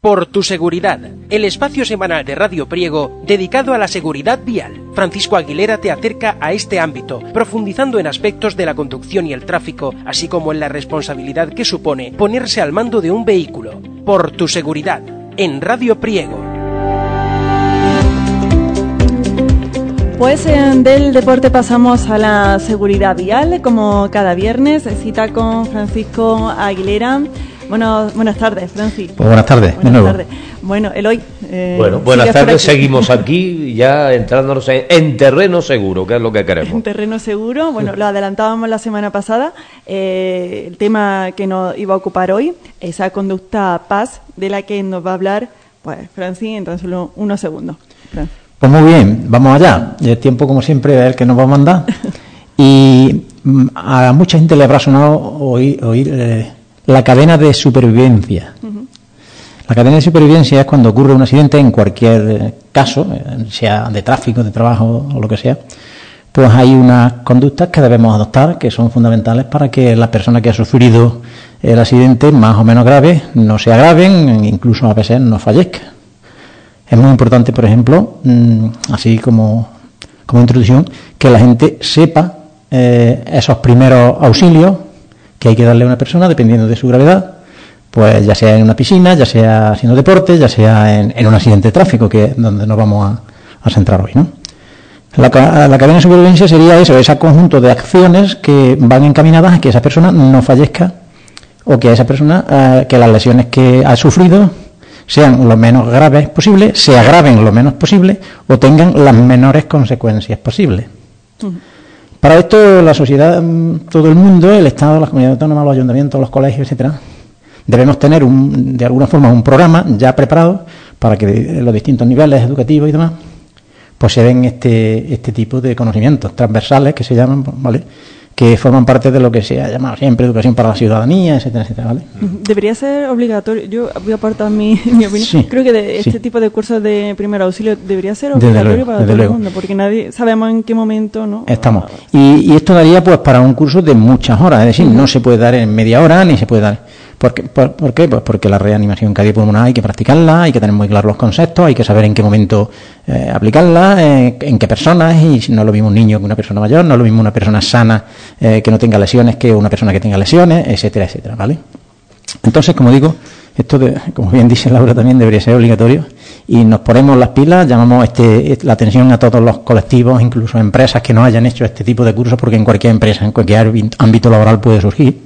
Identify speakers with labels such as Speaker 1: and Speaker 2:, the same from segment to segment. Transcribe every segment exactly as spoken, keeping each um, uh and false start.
Speaker 1: Por tu seguridad, el espacio semanal de Radio Priego dedicado a la seguridad vial. Francisco Aguilera te acerca a este ámbito, profundizando en aspectos de la conducción y el tráfico, así como en la responsabilidad que supone ponerse al mando de un vehículo. Por tu seguridad, en Radio Priego.
Speaker 2: Pues eh, del deporte pasamos a la seguridad vial, como cada viernes, cita con Francisco Aguilera. Bueno, buenas tardes, Francis.
Speaker 3: Pues buenas tardes, buenas de nuevo. Tardes.
Speaker 2: Bueno, Eloy. Eh,
Speaker 4: bueno, buenas tardes, seguimos aquí ya entrándonos en, en terreno seguro, que es lo que queremos.
Speaker 2: En terreno seguro, bueno, lo adelantábamos la semana pasada, eh, el tema que nos iba a ocupar hoy, esa conducta P A S, de la que nos va a hablar, pues, Francis, en tan solo unos segundos. Francis.
Speaker 3: Pues muy bien, vamos allá. El tiempo, como siempre, es el que nos va a mandar. Y a mucha gente le habrá sonado oír... oír eh, la cadena de supervivencia. Uh-huh. La cadena de supervivencia es cuando ocurre un accidente en cualquier caso, sea de tráfico, de trabajo o lo que sea, pues hay unas conductas que debemos adoptar que son fundamentales para que la persona que ha sufrido el accidente más o menos grave no se agraven, incluso a veces no fallezca. Es muy importante, por ejemplo, así como, como introducción, que la gente sepa eh, esos primeros auxilios que hay que darle a una persona dependiendo de su gravedad, pues ya sea en una piscina, ya sea haciendo deporte, ya sea en, en un accidente de tráfico, que es donde nos vamos a, a centrar hoy, ¿no? La, la cadena de supervivencia sería eso, ese conjunto de acciones que van encaminadas a que esa persona no fallezca o que esa persona, eh, que las lesiones que ha sufrido sean lo menos graves posible, se agraven lo menos posible o tengan las menores consecuencias posibles. Uh-huh. Para esto, la sociedad, todo el mundo, el Estado, las comunidades autónomas, los ayuntamientos, los colegios, etcétera, debemos tener un, de alguna forma un programa ya preparado para que los distintos niveles educativos y demás pues se den este este tipo de conocimientos transversales que se llaman, ¿vale?, que forman parte de lo que se ha llamado siempre educación para la ciudadanía, etcétera, etcétera, ¿vale?
Speaker 2: Debería ser obligatorio, yo voy a aportar mi, mi opinión, sí, creo que de este sí. tipo de cursos de primer auxilio debería ser obligatorio luego, para todo luego. el mundo, porque nadie sabemos en qué momento, ¿no?
Speaker 3: Estamos. Y, y esto daría pues para un curso de muchas horas, es decir, uh-huh. no se puede dar en media hora, ni se puede dar... ¿Por qué? ¿Por, ¿Por qué? Pues porque la reanimación cardiopulmonar hay que practicarla, hay que tener muy claros los conceptos, hay que saber en qué momento eh, aplicarla, eh, en qué personas, y no es lo mismo un niño que una persona mayor, no es lo mismo una persona sana eh, que no tenga lesiones que una persona que tenga lesiones, etcétera, etcétera, ¿vale? Entonces, como digo, esto, de, como bien dice Laura, también debería ser obligatorio y nos ponemos las pilas, llamamos este, la atención a todos los colectivos, incluso a empresas que no hayan hecho este tipo de cursos, porque en cualquier empresa, en cualquier ámbito laboral puede surgir,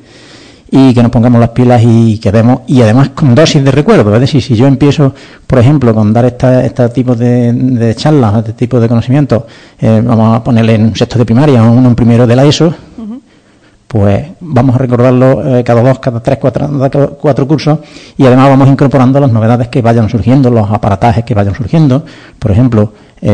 Speaker 3: y que nos pongamos las pilas y que demos, y además con dosis de recuerdo. Es decir, si yo empiezo, por ejemplo, con dar esta, este tipo de, de charlas, este tipo de conocimientos, eh, vamos a ponerle en un sexto de primaria o uno en primero de la ESO, uh-huh. pues vamos a recordarlo eh, cada dos, cada tres, cuatro, cada cuatro cursos, y además vamos incorporando las novedades que vayan surgiendo, los aparatajes que vayan surgiendo. Por ejemplo,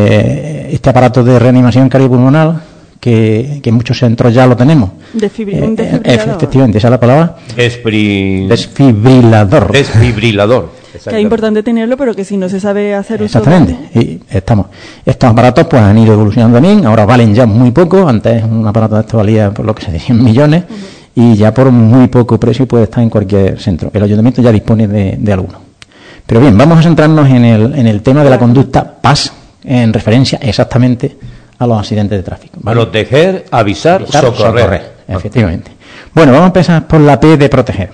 Speaker 3: eh, este aparato de reanimación cardiopulmonar, Que, que en muchos centros ya lo tenemos.
Speaker 2: Desfibri-
Speaker 3: eh,
Speaker 2: un desfibrilador.
Speaker 3: Efectivamente, esa es la palabra.
Speaker 4: Desfri...
Speaker 3: Desfibrilador.
Speaker 4: Desfibrilador.
Speaker 2: Que es importante tenerlo, pero que si no se sabe hacer uso.
Speaker 3: Exactamente. Y estamos. Estos aparatos pues han ido evolucionando también. Ahora valen ya muy poco. Antes un aparato de esto valía por lo que se decían millones. Uh-huh. Y ya por muy poco precio puede estar en cualquier centro. El ayuntamiento ya dispone de, de alguno. Pero bien, vamos a centrarnos en el, en el tema de la conducta P A S, en referencia exactamente a los accidentes de tráfico, ¿vale?
Speaker 4: Proteger, avisar, avisar socorrer. socorrer.
Speaker 3: Efectivamente. Bueno, vamos a empezar por la P de proteger.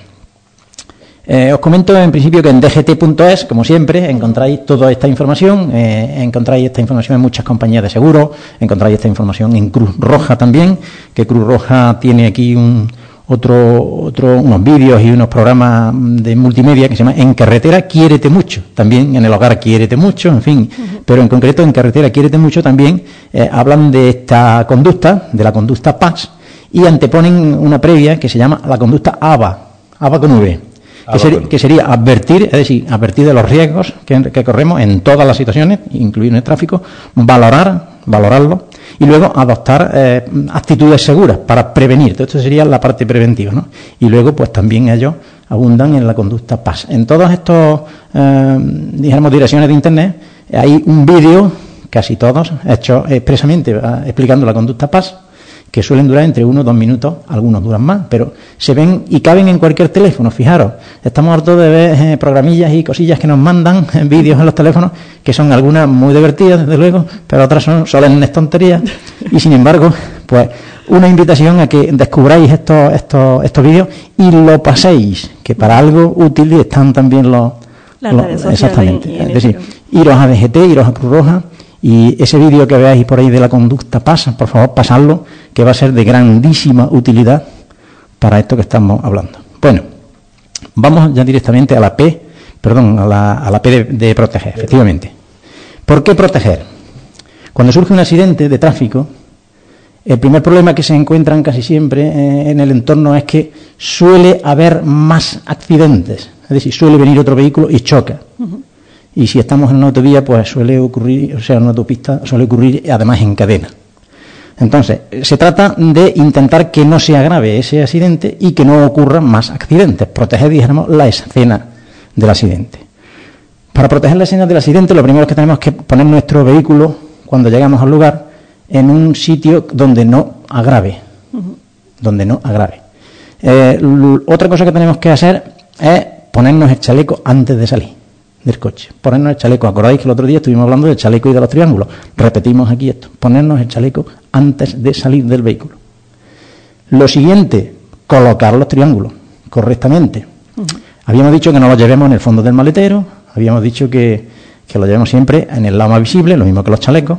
Speaker 3: Eh, os comento en principio que en d g t punto es, como siempre, encontráis toda esta información, eh, encontráis esta información en muchas compañías de seguros, encontráis esta información en Cruz Roja también, que Cruz Roja tiene aquí un otro, otro unos vídeos y unos programas de multimedia que se llama En Carretera Quiérete Mucho, también en el hogar Quiérete Mucho, en fin, uh-huh. pero en concreto En Carretera Quiérete Mucho también eh, hablan de esta conducta, de la conducta P A S, y anteponen una previa que se llama la conducta A B A, A B A con V, que, ser, que sería advertir, es decir, advertir de los riesgos que, que corremos en todas las situaciones, incluido en el tráfico, valorar, valorarlo, y luego adoptar eh, actitudes seguras para prevenir. Todo esto sería la parte preventiva, ¿no? Y luego, pues también ellos abundan en la conducta P A S. En todas estas, eh, dijéramos, direcciones de Internet, hay un vídeo, casi todos, hecho expresamente eh, explicando la conducta P A S, que suelen durar entre uno o dos minutos, algunos duran más, pero se ven y caben en cualquier teléfono. Fijaros, estamos hartos de ver eh, programillas y cosillas que nos mandan, en vídeos en los teléfonos, que son algunas muy divertidas, desde luego, pero otras son solemnes tonterías, y sin embargo, pues una invitación a que descubráis estos, estos, estos vídeos y lo paséis, que para algo útil están también los...
Speaker 2: Las
Speaker 3: los
Speaker 2: redes sociales
Speaker 3: exactamente,
Speaker 2: y en
Speaker 3: es decir,
Speaker 2: el...
Speaker 3: iros a D G T, iros a Cruz Roja, y ese vídeo que veáis por ahí de la conducta pasa, por favor, pasadlo, que va a ser de grandísima utilidad para esto que estamos hablando. Bueno, vamos ya directamente a la P, perdón, a la, a la P de, de proteger, efectivamente. ¿Por qué proteger? Cuando surge un accidente de tráfico, el primer problema que se encuentran casi siempre eh, en el entorno es que suele haber más accidentes, es decir, suele venir otro vehículo y choca. Uh-huh. Y si estamos en una autovía, pues suele ocurrir, o sea, en una autopista, suele ocurrir además en cadena. Entonces, se trata de intentar que no se agrave ese accidente y que no ocurran más accidentes. Proteger, dijéramos, la escena del accidente. Para proteger la escena del accidente, lo primero que tenemos que poner nuestro vehículo, cuando llegamos al lugar, en un sitio donde no agrave. Uh-huh. Donde no agrave. Eh, l- otra cosa que tenemos que hacer es ponernos el chaleco antes de salir del coche. Ponernos el chaleco. ¿Acordáis que el otro día estuvimos hablando del chaleco y de los triángulos? Repetimos aquí esto. Ponernos el chaleco antes de salir del vehículo. Lo siguiente, colocar los triángulos correctamente. Uh-huh. Habíamos dicho que no los llevemos en el fondo del maletero. Habíamos dicho que, que lo llevemos siempre en el lado más visible, lo mismo que los chalecos.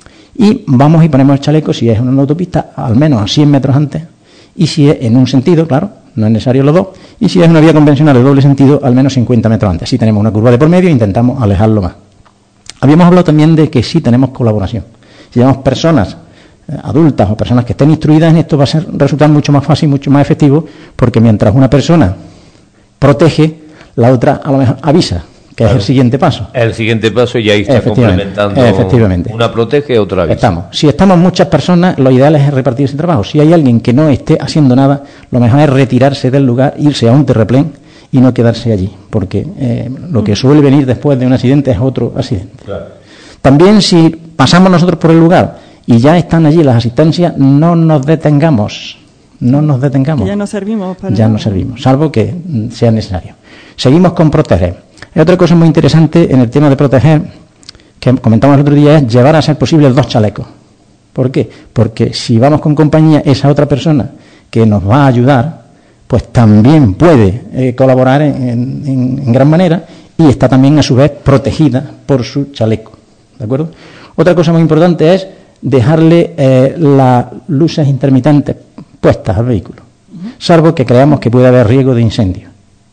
Speaker 3: Y vamos y ponemos el chaleco, si es en una autopista, al menos a cien metros antes. Y si es en un sentido, claro, no es necesario los dos, y si es una vía convencional de doble sentido, al menos cincuenta metros antes. Si tenemos una curva de por medio, intentamos alejarlo más. Habíamos hablado también de que sí tenemos colaboración. Si tenemos personas eh, adultas o personas que estén instruidas en esto, va a ser, resultar mucho más fácil, mucho más efectivo, porque mientras una persona protege, la otra a lo mejor avisa, que claro, es el siguiente paso.
Speaker 4: El siguiente paso y ahí está complementando.
Speaker 3: Efectivamente.
Speaker 4: Una protege, otra avisa.
Speaker 3: Estamos. Si estamos muchas personas, lo ideal es repartir ese trabajo. Si hay alguien que no esté haciendo nada, lo mejor es retirarse del lugar, irse a un terraplén y no quedarse allí, porque eh, lo que suele venir después de un accidente es otro accidente. Claro. También si pasamos nosotros por el lugar y ya están allí las asistencias, no nos detengamos. No nos detengamos.
Speaker 2: Ya no servimos para
Speaker 3: Ya no servimos, salvo que sea necesario. Seguimos con proteger. Otra cosa muy interesante en el tema de proteger, que comentamos el otro día, es llevar a ser posible dos chalecos. ¿Por qué? Porque si vamos con compañía, esa otra persona que nos va a ayudar, pues también puede eh, colaborar en, en, en gran manera y está también a su vez protegida por su chaleco. ¿De acuerdo? Otra cosa muy importante es dejarle eh, las luces intermitentes puestas al vehículo, salvo que creamos que puede haber riesgo de incendio.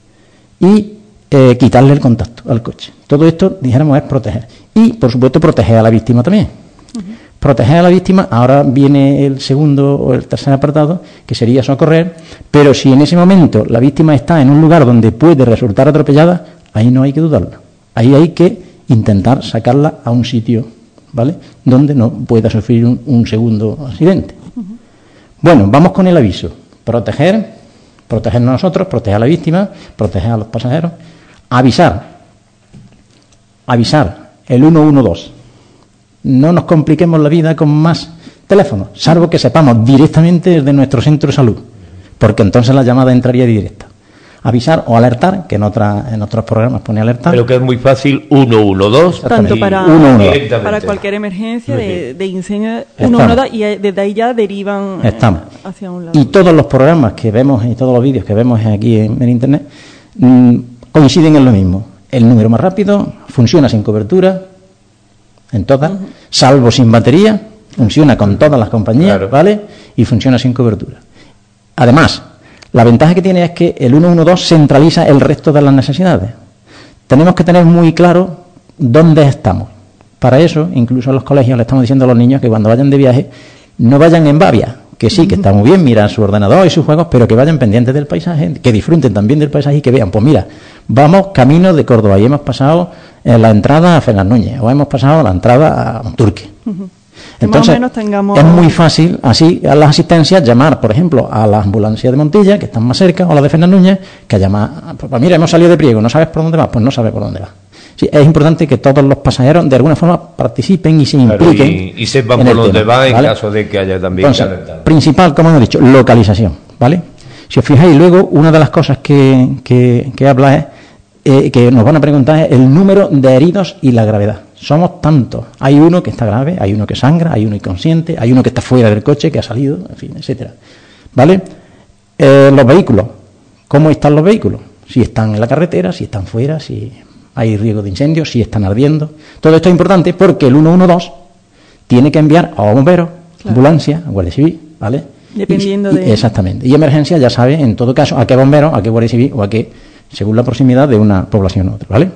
Speaker 3: Y Eh, quitarle el contacto al coche. Todo esto, dijéramos, es proteger. Y, por supuesto, proteger a la víctima también. Uh-huh. Proteger a la víctima, ahora viene el segundo o el tercer apartado, que sería socorrer, pero si en ese momento la víctima está en un lugar donde puede resultar atropellada, ahí no hay que dudarlo. Ahí hay que intentar sacarla a un sitio, ¿vale?, donde no pueda sufrir un, un segundo accidente. Uh-huh. Bueno, vamos con el aviso. Proteger, protegernos nosotros, proteger a la víctima, proteger a los pasajeros. Avisar, avisar, el uno uno dos. No nos compliquemos la vida con más teléfonos, salvo que sepamos directamente desde nuestro centro de salud, porque entonces la llamada entraría directa. Avisar o alertar, que en, otra, en otros programas pone alertar.
Speaker 4: Pero que es muy fácil, uno uno dos.
Speaker 2: Tanto para,
Speaker 3: uno uno dos.
Speaker 2: Para cualquier emergencia de, de incendio, uno uno dos, y desde ahí ya derivan eh, hacia un lado.
Speaker 3: Y todos los programas que vemos y todos los vídeos que vemos aquí en, en Internet mmm, coinciden en lo mismo. El número más rápido, funciona sin cobertura, en todas, uh-huh. salvo sin batería, funciona con todas las compañías, claro. ¿vale? Y funciona sin cobertura. Además, la ventaja que tiene es que el uno uno dos centraliza el resto de las necesidades. Tenemos que tener muy claro dónde estamos. Para eso, incluso en los colegios le estamos diciendo a los niños que cuando vayan de viaje, no vayan en babia, que sí, que está muy bien, miran su ordenador y sus juegos, pero que vayan pendientes del paisaje, que disfruten también del paisaje y que vean, pues mira, vamos camino de Córdoba y hemos pasado en la entrada a Fernández Núñez o hemos pasado la entrada a Monturque. Uh-huh. Entonces, tengamos... es muy fácil, así, a las asistencias, llamar, por ejemplo, a la ambulancia de Montilla, que están más cerca, o a la de Fernández Núñez, que llamar, pues mira, hemos salido de Priego, ¿no sabes por dónde vas? Pues no sabes por dónde vas. Sí, es importante que todos los pasajeros de alguna forma participen y se impliquen.
Speaker 4: Claro, y, y sepan
Speaker 3: en
Speaker 4: por
Speaker 3: el
Speaker 4: dónde
Speaker 3: tema,
Speaker 4: va en
Speaker 3: ¿vale?
Speaker 4: caso de que haya también
Speaker 3: Entonces,
Speaker 4: que alertar.
Speaker 3: principal, como hemos dicho, localización, ¿vale? Si os fijáis, luego una de las cosas que, que, que habla es eh, que nos van a preguntar es el número de heridos y la gravedad. Somos tantos. Hay uno que está grave, hay uno que sangra, hay uno inconsciente, hay uno que está fuera del coche, que ha salido, en fin, etcétera. ¿Vale? Eh, los vehículos. ¿Cómo están los vehículos? Si están en la carretera, si están fuera, si hay riesgo de incendio, si están ardiendo. Todo esto es importante porque el ciento doce tiene que enviar a bomberos, claro, ambulancia, a Guardia Civil, ¿vale?
Speaker 2: Dependiendo
Speaker 3: y,
Speaker 2: de...
Speaker 3: Y, exactamente. Y emergencia ya sabe, en todo caso, a qué bomberos, a qué Guardia Civil o a qué, según la proximidad de una población u otra, ¿vale?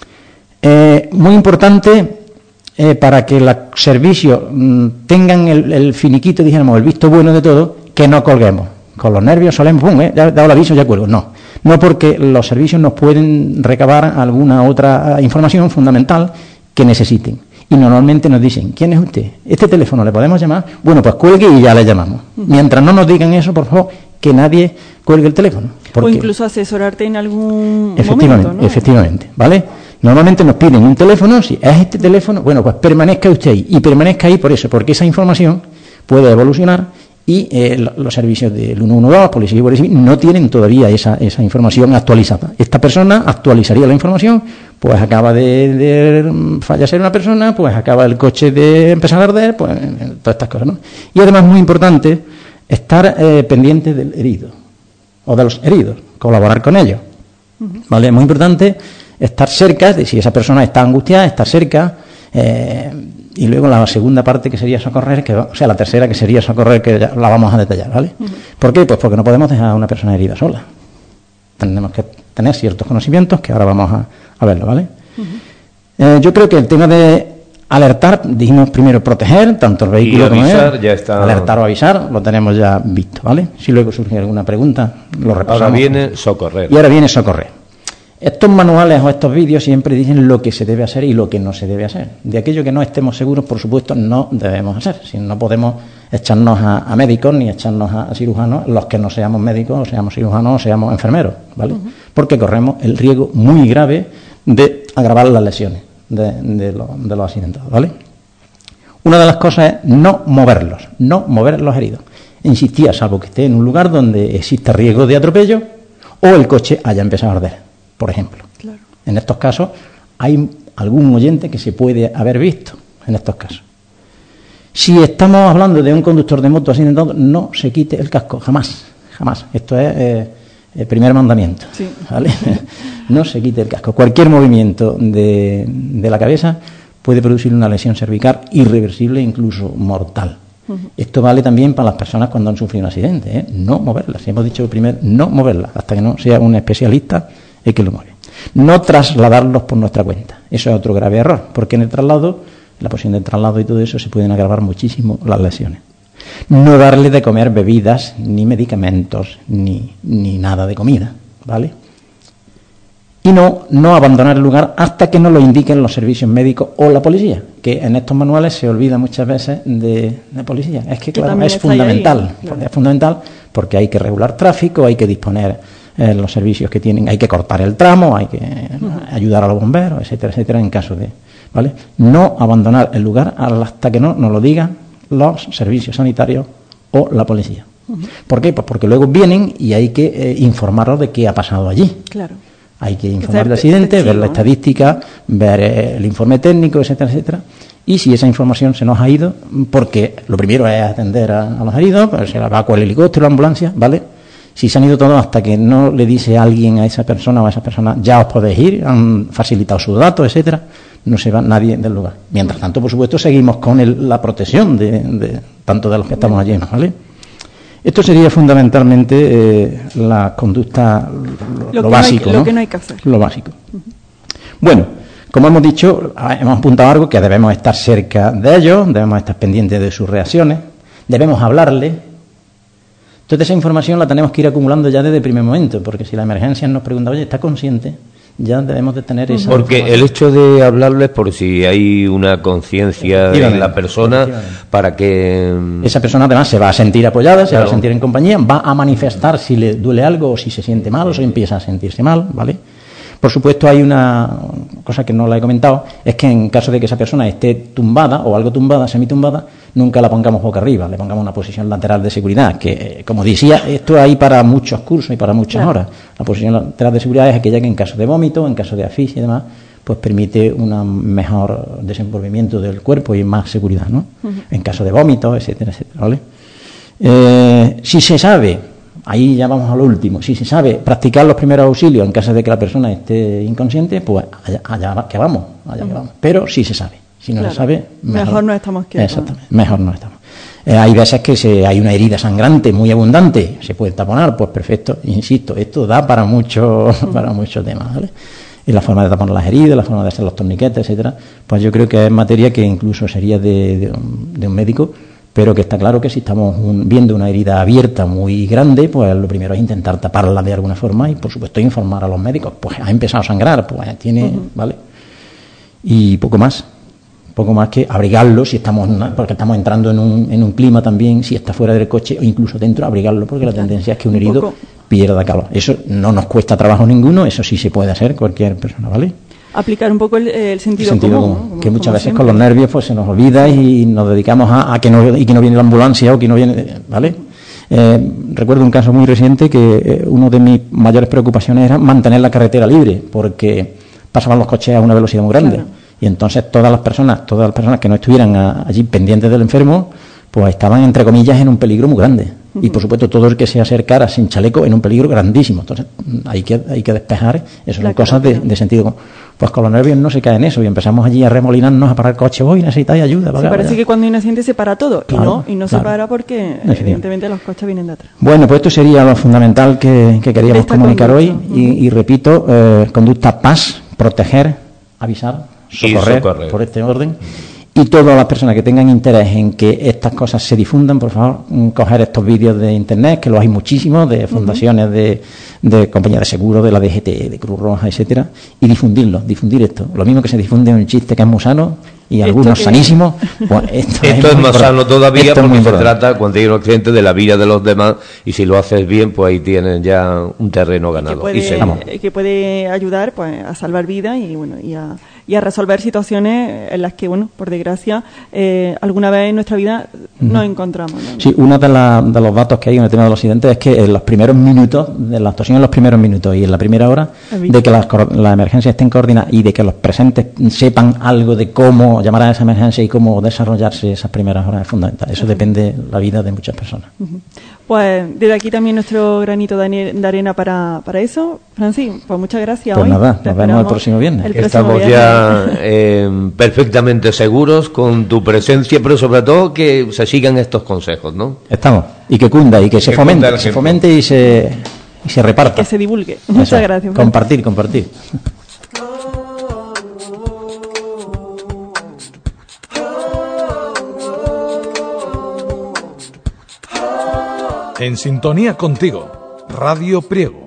Speaker 3: Eh, muy importante eh, para que los servicios mmm, tengan el, el finiquito, dijéramos, el visto bueno de todo, que no colguemos. Con los nervios solemos, pum, eh, ya he dado el aviso, ya cuelgo. No, no porque los servicios nos pueden recabar alguna otra información fundamental que necesiten. Y normalmente nos dicen, ¿quién es usted? ¿Este teléfono le podemos llamar? Bueno, pues cuelgue y ya le llamamos. Mientras no nos digan eso, por favor, que nadie cuelgue el teléfono.
Speaker 2: O incluso asesorarte en algún
Speaker 3: efectivamente,
Speaker 2: momento, ¿no?
Speaker 3: Efectivamente, ¿vale? Normalmente nos piden un teléfono, si es este teléfono, bueno, pues permanezca usted ahí. Y permanezca ahí por eso, porque esa información puede evolucionar y eh, los servicios del ciento doce, Policía y Guardia Civil, no tienen todavía esa, esa información actualizada. Esta persona actualizaría la información, pues acaba de, de fallecer una persona, pues acaba el coche de empezar a arder, pues todas estas cosas, ¿no? Y además, muy importante, estar eh, pendiente del herido, o de los heridos, colaborar con ellos, ¿vale? Es muy importante estar cerca, de si esa persona está angustiada, estar cerca, eh, y luego la segunda parte que sería socorrer, que, o sea, la tercera que sería socorrer, que ya la vamos a detallar, ¿vale? Uh-huh. ¿Por qué? Pues porque no podemos dejar a una persona herida sola. Tenemos que tener ciertos conocimientos que ahora vamos a, a verlo, ¿vale? Uh-huh. Eh, yo creo que el tema de alertar, dijimos primero proteger, tanto el vehículo
Speaker 4: y avisar,
Speaker 3: como él,
Speaker 4: ya está...
Speaker 3: alertar o avisar, lo tenemos ya visto, ¿vale? Si luego surge alguna pregunta, lo repasamos.
Speaker 4: Ahora viene socorrer.
Speaker 3: Y ahora viene socorrer. Estos manuales o estos vídeos siempre dicen lo que se debe hacer y lo que no se debe hacer. De aquello que no estemos seguros, por supuesto, no debemos hacer. Si no podemos echarnos a, a médicos ni echarnos a, a cirujanos, los que no seamos médicos, o seamos cirujanos, o seamos enfermeros, ¿vale? Uh-huh. Porque corremos el riesgo muy grave de agravar las lesiones de, de, lo, de los accidentados, ¿vale? Una de las cosas es no moverlos, no mover los heridos. Insistía, salvo que esté en un lugar donde exista riesgo de atropello o el coche haya empezado a arder, por ejemplo. Claro. En estos casos hay algún oyente que se puede haber visto en estos casos. Si estamos hablando de un conductor de moto accidentado, no se quite el casco, jamás, jamás. Esto es eh, el primer mandamiento, sí. ¿Vale? No se quite el casco. Cualquier movimiento de, de la cabeza puede producir una lesión cervical irreversible, incluso mortal. Uh-huh. Esto vale también para las personas cuando han sufrido un accidente, ¿eh? No moverlas. Si hemos dicho primero, no moverlas, hasta que no sea un especialista el que lo mueve. No trasladarlos por nuestra cuenta. Eso es otro grave error, porque en el traslado, la posición del traslado y todo eso, se pueden agravar muchísimo las lesiones. No darle de comer bebidas, ni medicamentos, ni, ni nada de comida, ¿vale? Y no, no abandonar el lugar hasta que nos lo indiquen los servicios médicos o la policía, que en estos manuales se olvida muchas veces de la policía. Es que, claro, es fundamental, ahí, claro. Es fundamental porque hay que regular tráfico, hay que disponer eh, los servicios que tienen, hay que cortar el tramo, hay que uh-huh. ayudar a los bomberos, etcétera, etcétera, en caso de, ¿vale? No abandonar el lugar hasta que no nos lo digan los servicios sanitarios o la policía. Uh-huh. ¿Por qué? Pues porque luego vienen y hay que eh, informarlos de qué ha pasado allí. Claro. Hay que informar del accidente, ver la estadística, ver el informe técnico, etcétera, etcétera. Y si esa información se nos ha ido, porque lo primero es atender a, a los heridos, pues se la va con el helicóptero, la ambulancia, ¿vale? Si se han ido todos hasta que no le dice a alguien, a esa persona o a esa persona, ya os podéis ir, han facilitado sus datos, etcétera, no se va nadie del lugar. Mientras tanto, por supuesto, seguimos con el, la protección de, de tanto de los que estamos allí, ¿vale? Esto sería fundamentalmente eh, la conducta, lo, lo, lo básico,
Speaker 2: no hay,
Speaker 3: ¿no?
Speaker 2: Lo que no hay que hacer.
Speaker 3: Lo básico. Uh-huh. Bueno, como hemos dicho, hemos apuntado algo que debemos estar cerca de ellos, debemos estar pendientes de sus reacciones, debemos hablarles. Entonces esa información la tenemos que ir acumulando ya desde el primer momento, porque si la emergencia nos pregunta, oye, ¿está consciente? Ya debemos de tener esa
Speaker 4: porque el hecho de hablarles por si hay una conciencia en la persona para que
Speaker 3: esa persona además se va a sentir apoyada, se claro. va a sentir en compañía, va a manifestar si le duele algo o si se siente mal o si empieza a sentirse mal, ¿vale? Por supuesto, hay una cosa que no la he comentado, es que en caso de que esa persona esté tumbada o algo tumbada, semitumbada, nunca la pongamos boca arriba, le pongamos una posición lateral de seguridad, que, como decía, esto hay para muchos cursos y para muchas claro. horas. La posición lateral de seguridad es aquella que en caso de vómito, en caso de asfixia y demás, pues permite un mejor desenvolvimiento del cuerpo y más seguridad, ¿no? Uh-huh. En caso de vómito, etcétera, etcétera, ¿vale? Eh, si se sabe, ahí ya vamos a lo último, si se sabe practicar los primeros auxilios en caso de que la persona esté inconsciente, pues allá, allá que vamos, allá uh-huh. que vamos. Pero sí se sabe, si no claro. se sabe, mejor,
Speaker 2: mejor no estamos quietos.
Speaker 3: Exactamente, mejor no estamos. Eh, hay veces que se, hay una herida sangrante muy abundante, se puede taponar, pues perfecto, insisto, esto da para mucho, uh-huh. para muchos temas, ¿vale? Y la forma de tapar las heridas, la forma de hacer los torniquetes, etcétera, pues yo creo que es materia que incluso sería de, de, un, de un médico, pero que está claro que si estamos un, viendo una herida abierta muy grande, pues lo primero es intentar taparla de alguna forma y, por supuesto, informar a los médicos. Pues ha empezado a sangrar, pues tiene, uh-huh. ¿vale? Y poco más, poco más que abrigarlo si estamos, porque estamos entrando en un, en un clima también, si está fuera del coche o incluso dentro, abrigarlo, porque la tendencia es que un herido un pierda calor. Eso no nos cuesta trabajo ninguno, eso sí se puede hacer cualquier persona, ¿vale?
Speaker 2: Aplicar un poco el, el sentido,
Speaker 3: el sentido
Speaker 2: común,
Speaker 3: común,
Speaker 2: ¿no?
Speaker 3: que muchas veces
Speaker 2: siempre.
Speaker 3: con los nervios pues se nos olvida y nos dedicamos a, a que no y que no viene la ambulancia o que no viene, ¿vale? Eh, recuerdo un caso muy reciente que eh, una de mis mayores preocupaciones era mantener la carretera libre, porque pasaban los coches a una velocidad muy grande. Claro. Y entonces todas las personas, todas las personas que no estuvieran a, allí pendientes del enfermo, pues estaban, entre comillas, en un peligro muy grande. Uh-huh. Y por supuesto todo el que se acercara sin chaleco en un peligro grandísimo. Entonces hay que hay que despejar, eso son cosas de, de sentido común. Pues con los nervios no se cae en eso y empezamos allí a remolinarnos, a parar el coche. Voy, necesitáis ayuda.
Speaker 2: Sí, parece que cuando hay un accidente se para todo,
Speaker 3: claro,
Speaker 2: y no, y no
Speaker 3: claro.
Speaker 2: se para porque evidentemente los coches vienen de atrás.
Speaker 3: Bueno, pues esto sería lo fundamental que, que queríamos comunicar conducta. hoy. Uh-huh. y, y repito, eh, conducta paz, proteger, avisar, socorrer, socorrer, por este orden. Y todas las personas que tengan interés en que estas cosas se difundan, por favor, coger estos vídeos de internet, que los hay muchísimos, de fundaciones, uh-huh. de, de compañías de seguros, de la D G T, de Cruz Roja, etcétera, y difundirlos, difundir esto. Lo mismo que se difunde un chiste que es muy sano y algunos que... sanísimos. Pues esto
Speaker 4: esto es, es más sano todavía
Speaker 3: esto
Speaker 4: porque se trata, cuando hay un accidente, de la vida de los demás, y si lo haces bien, pues ahí tienes ya un terreno ganado.
Speaker 2: Que puede, y que puede ayudar pues a salvar vidas y bueno y a y a resolver situaciones en las que, bueno, por desgracia, eh, alguna vez en nuestra vida uh-huh. nos encontramos, ¿no?
Speaker 3: Sí, uno de, la, de los datos que hay en el tema de los accidentes es que en los primeros minutos, de la actuación en los primeros minutos y en la primera hora, de que las la emergencias estén coordinadas y de que los presentes sepan algo de cómo llamar a esa emergencia y cómo desarrollarse esas primeras horas es fundamental. Eso uh-huh. depende de la vida de muchas personas.
Speaker 2: Uh-huh. Pues desde aquí también nuestro granito de arena para, para eso. Francis, pues muchas gracias.
Speaker 3: Pues
Speaker 2: hoy.
Speaker 3: nada, nos vemos el próximo viernes.
Speaker 2: El próximo
Speaker 4: Estamos
Speaker 2: viernes.
Speaker 4: ya eh, perfectamente seguros con tu presencia, pero sobre todo que se sigan estos consejos, ¿no?
Speaker 3: Estamos. Y que cunda, y que, que se fomente, que se fomente y se, y se reparta.
Speaker 2: Que se divulgue.
Speaker 3: Eso.
Speaker 2: Muchas gracias.
Speaker 3: Compartir, compartir.
Speaker 5: En sintonía contigo, Radio Priego.